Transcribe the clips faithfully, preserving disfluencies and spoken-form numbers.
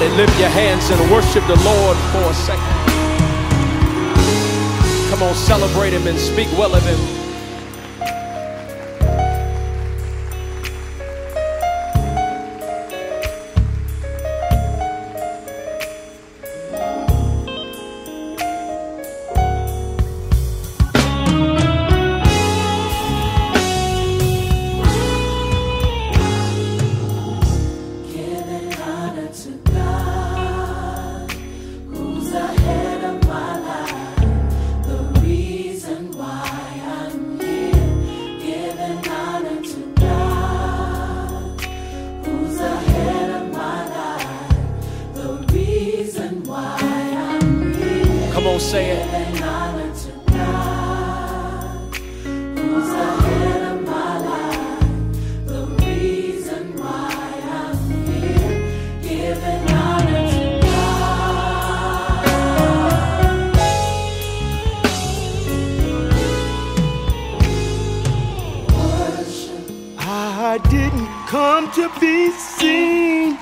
Somebody lift your hands and worship the Lord for a second. Come on, celebrate him and speak well of him. Come on, say it. Giving honor to God, who's ahead of my life, the reason why I'm here. Giving honor to God. Worship. I didn't come to be seen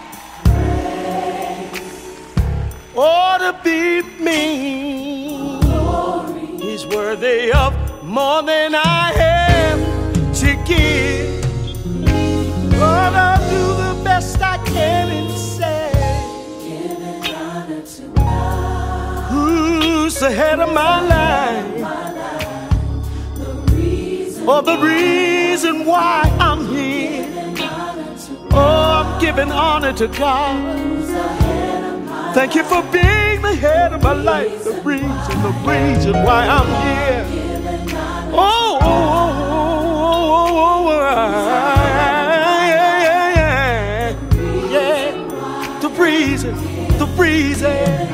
or to be mean. Glory. He's worthy of more than I have to give. Lord, I'll do the best I can and say, giving honor to God, who's ahead of my life, my life. The reason or the reason why I'm here. Oh, I'm giving honor to God. Thank you for being the head of my life, the reason, the reason why I'm here. Oh, oh, oh, oh, oh, yeah, yeah, yeah, yeah. The reason, the reason.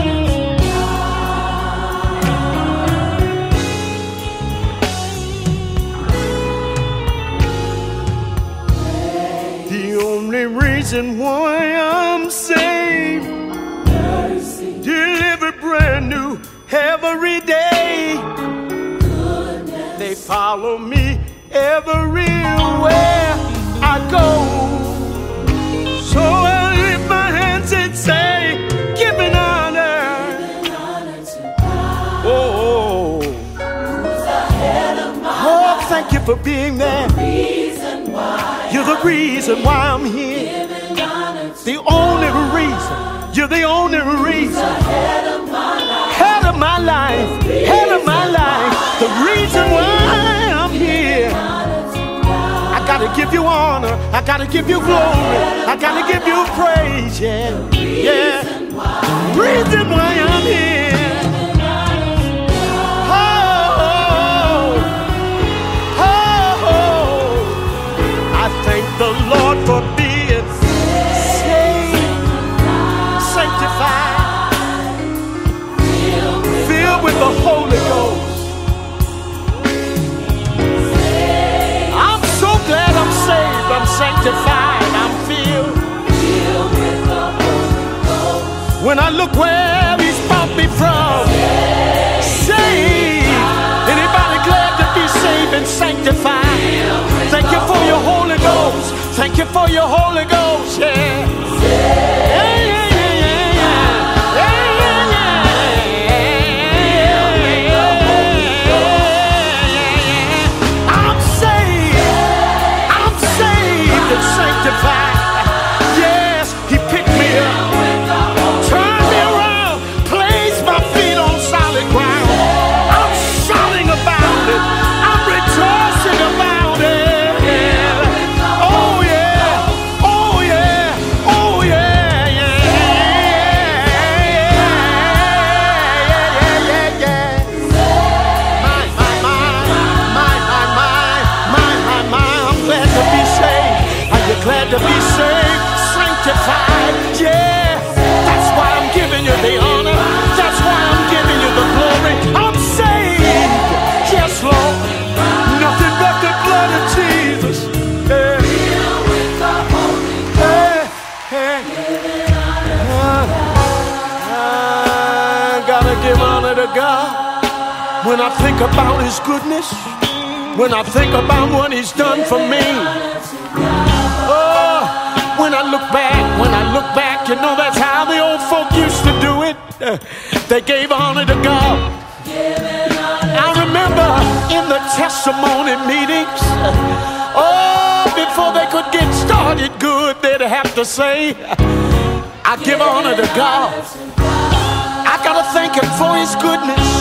The only reason why I'm saved, delivered brand new every day. Goodness. They follow me everywhere I go. So I lift my hands and say, giving honor, giving honor to God, oh, who's ahead of my oh, life. thank you for being there. The reason why You're the reason why I'm here. giving honor to The only reason. You're the only reason. ahead of my life. Head of my life, head of my life, the reason why I'm here. I gotta give you honor, I gotta give you glory, I gotta give you praise, yeah, yeah. The reason why I'm here. Oh, oh, oh, I thank the Lord for being saved, sanctified, with the Holy Ghost. I'm so glad I'm saved, I'm sanctified, I'm filled. With the Holy Ghost. When I look where He's brought me from, saved. Anybody glad to be saved and sanctified? Thank you for your Holy Ghost. Thank you for your Holy Ghost, yeah. Yeah, yeah, yeah, yeah, yeah. Yes, He picked me up, turned me around, placed my feet on solid ground. I'm shouting about it, I'm rejoicing about it. Oh yeah, oh yeah, oh yeah, yeah, yeah, yeah, yeah, yeah. My, my, my, my, my, my, my, my, I'm glad to be saved. Glad to be saved, sanctified, yeah. That's why I'm giving you the honor. That's why I'm giving you the glory. I'm saved, yes, Lord. Nothing but the blood of Jesus. Yeah. Hey, hey. I gotta give honor to God. When I think about His goodness, when I think about what He's done for me. Oh, when I look back, when I look back, you know that's how the old folk used to do it. Uh, they gave honor to God. I remember in the testimony meetings, oh, before they could get started good, they'd have to say, I give honor to God. I gotta thank him for his goodness.